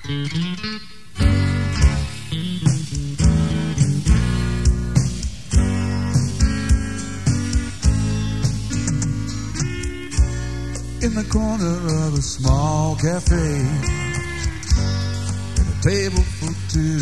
In the corner of a small cafe, at a table for two,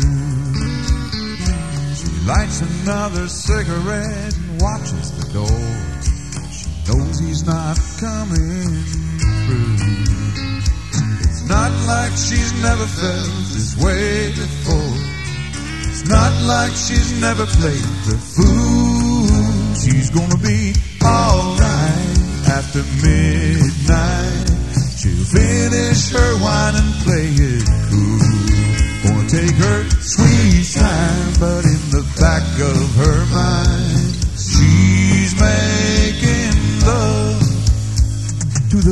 she lights another cigarette and watches the door. She knows he's not coming through. It's not like she's never felt this way before. It's not like she's never played the fool. She's gonna be alright. After midnight, she'll finish her wine and play it cool. Gonna take her sweet time, but in the back of her mind, she's making love to the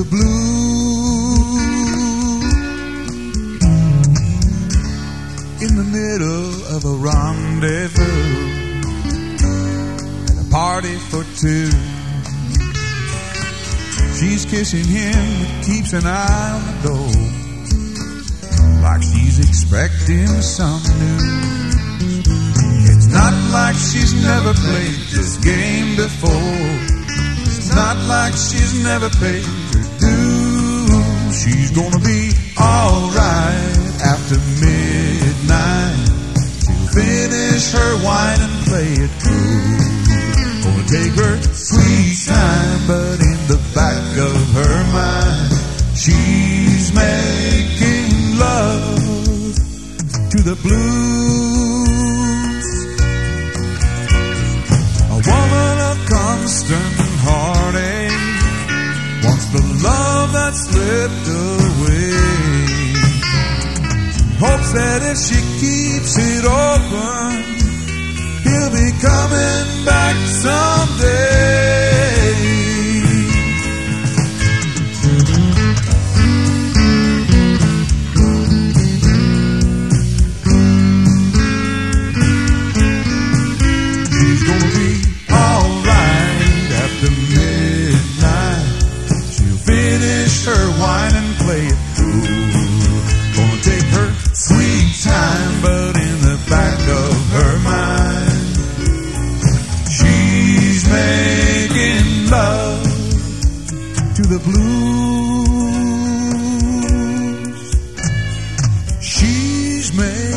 blues. In the middle of a rendezvous, at a party for two, she's kissing him, but keeps an eye on the door, like she's expecting some news. It's not like she's never played this game before. It's not like she's never paid her dues. She's gonna be alright after midnight. She'll finish her wine and play it cool. Gonna take her sweet time, but in the back of her mind, she's making love to the blues. A woman of constant heartache wants the love that slipped away. She hopes that if she keeps it open, he'll be coming back someday. She's gonna be alright after midnight. She'll finish her wine and play it cool. Gonna take her sweet time, but in the back of her mind, she's making love to the blues. She's making